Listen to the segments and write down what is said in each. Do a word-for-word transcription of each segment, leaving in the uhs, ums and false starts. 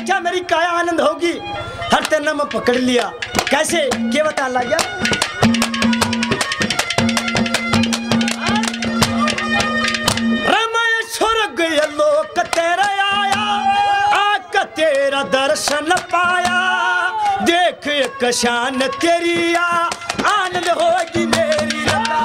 देखा मेरी काया आनंद होगी, हर तेना मैं पकड़ लिया। कैसे क्या बता लगा? रमय स्वर्ग लोक तेरा आया, आका तेरा दर्शन पाया, देख एक शान तेरी आ, आनंद होगी मेरी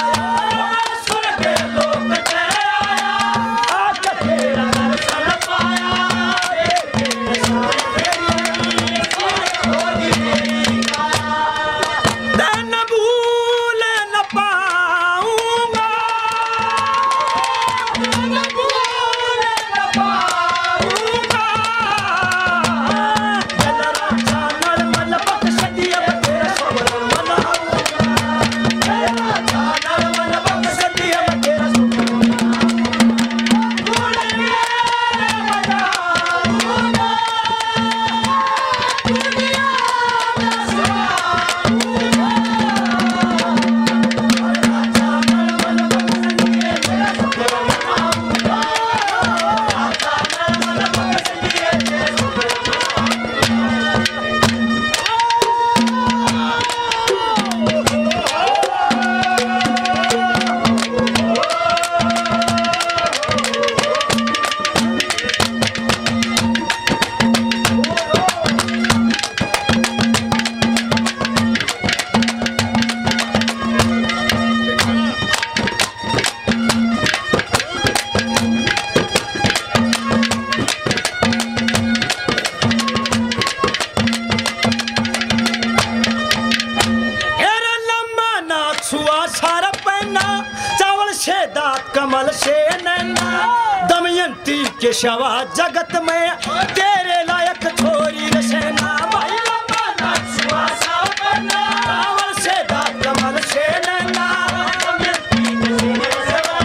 कमल से नैना, दमयंती के शवा जगत में तेरे लायक छोरी रसेना। भाई लंबा छुआ सा बना, कमल से दात कमल से नैना, दमयंती के शवा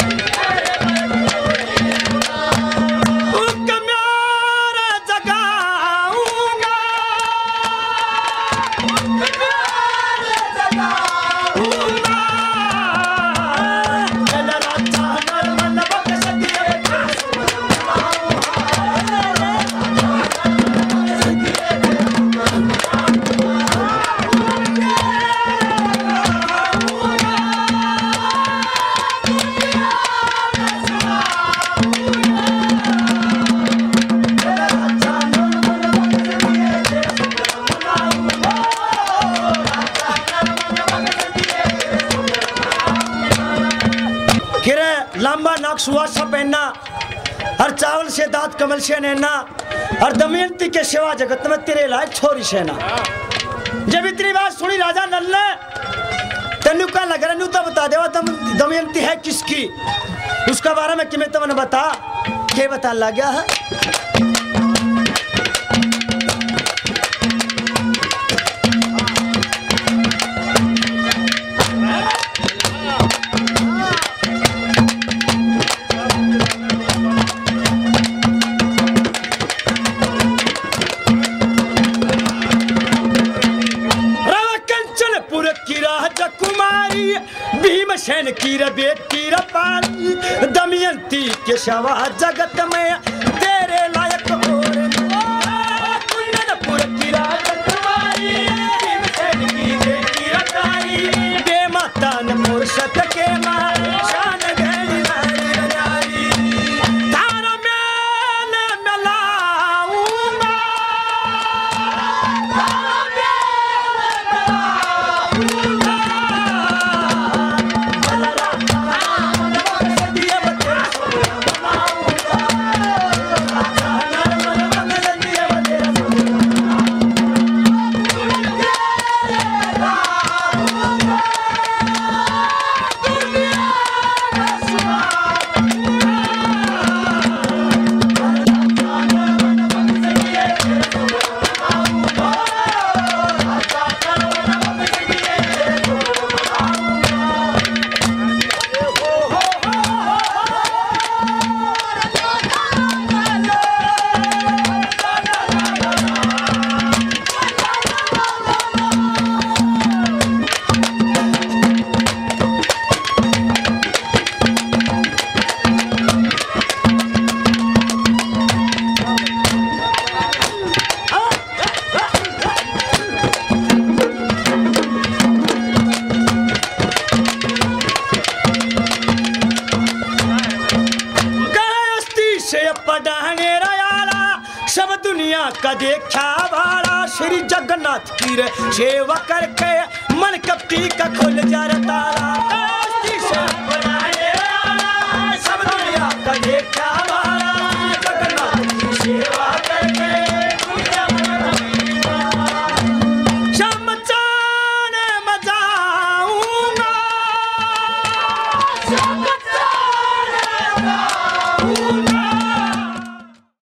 उनका म्यारा जगाऊंगा, उनका म्यारा जगाऊंगा। लंबा नाक सुहासा पहनना, हर चावल से दांत कमल से नैना, और दमयंती के सिवा जगत में तेरे लायक छोरी सेना। जब इतनी बात सुनी राजा नल ने, तेनू का लग रहा तो बता देवा दम, दमयंती है किसकी, उसका बारे में कि मैं तुमने बता के बता लग गया है। भीमसेन की बेटी पारी, दमयंती के शवा जगत में तेरे लायक और कुंदनपुर की राजकुमारी, भीमसेन की बेटी पारी, बेमाता न मुर्शद के मारे शान गई नारी, तारा मेल मिलाऊंगा, तारा मेल मिलाऊंगा। से पढ़ने रयाला सब दुनिया का देखा भाड़ा श्री जगन्नाथ की रे सेवा करके मन कपटी का खुल जा तारा।